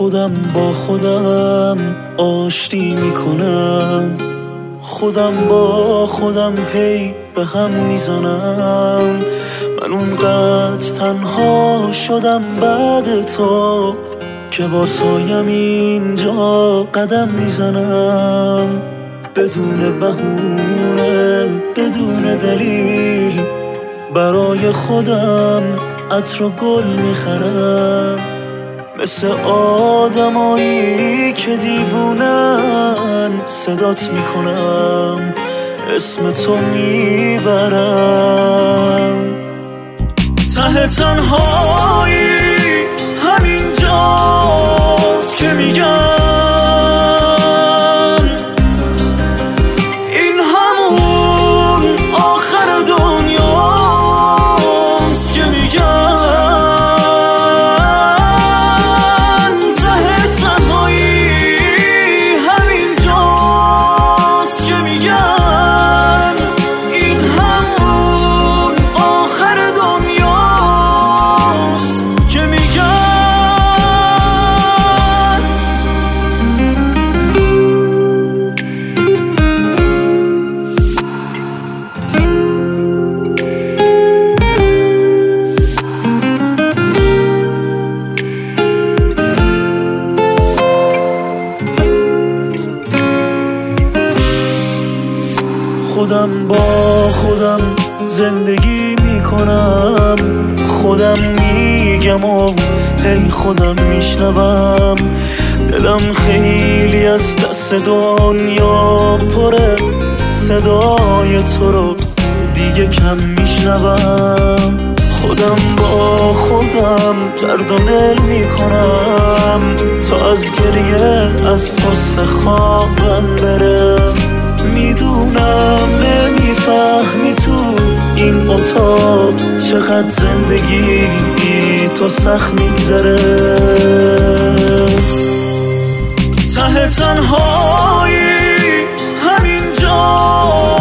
خودم با خودم آشتی میکنم، خودم با خودم هی به هم میزنم. من اونقدر تنها شدم بعد تو که با سایم اینجا قدم میزنم. بدون بهونه بدون دلیل برای خودم عطر و گل میخرم، مثل آدمایی که دیوونن صدات میکنم، اسم تو میبرم. ته تنهایی همین جاست که میگم این همون آخر دنیاست که میگم ته تنهایی همین جاست که میگم این همون آخر دنیاست که میگم. خودم با خودم زندگی میکنم، خودم میگم و هی خودم میشنوم. دلم خیلی از دست دنیا پره، صدای تو رو دیگه کم میشنوم. خودم با خودم درد و دل میکنم تا از گریه از پست خوابم برم. میدونم نمیفهمی تو این اتاق چقدر زندگی تو سخت میگذره. ته تنهایی همین جا